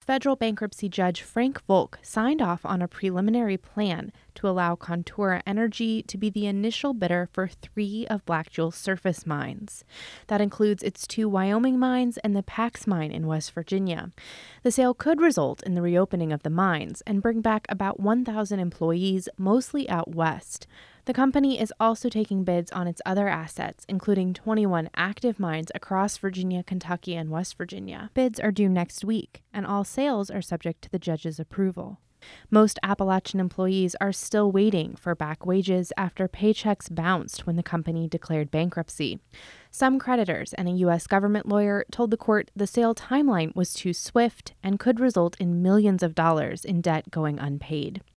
federal bankruptcy judge Frank Volk signed off on a preliminary plan to allow Contura Energy to be the initial bidder for 3 of Black Jewel's surface mines. That includes its 2 Wyoming mines and the Pax mine in West Virginia. The sale could result in the reopening of the mines and bring back about 1,000 employees, mostly out west. The company is also taking bids on its other assets, including 21 active mines across Virginia, Kentucky, and West Virginia. Bids are due next week, and all sales are subject to the judge's approval. Most Appalachian employees are still waiting for back wages after paychecks bounced when the company declared bankruptcy. Some creditors and a U.S. government lawyer told the court the sale timeline was too swift and could result in millions of dollars in debt going unpaid.